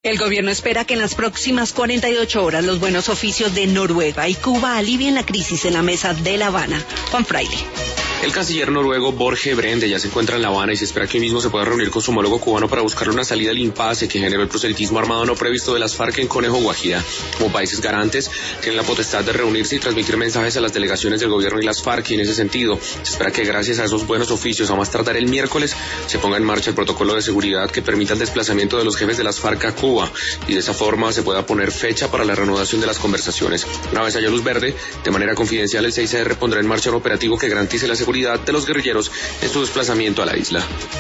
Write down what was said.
El gobierno espera que en las próximas 48 horas los buenos oficios de Noruega y Cuba alivien la crisis en la mesa de La Habana. Juan Fraile. El canciller noruego Borge Brende ya se encuentra en La Habana y se espera que hoy mismo se pueda reunir con su homólogo cubano para buscar una salida al impasse que generó el proselitismo armado no previsto de las FARC en Conejo, Guajira. Como países garantes, tienen la potestad de reunirse y transmitir mensajes a las delegaciones del gobierno y las FARC, y en ese sentido, se espera que gracias a esos buenos oficios, a más tardar el miércoles, se ponga en marcha el protocolo de seguridad que permita el desplazamiento de los jefes de las FARC a Cuba, y de esa forma se pueda poner fecha para la reanudación de las conversaciones. Una vez haya luz verde, de manera confidencial, el 6R pondrá en marcha un operativo que garantice la seguridad de los guerrilleros en su desplazamiento a la isla.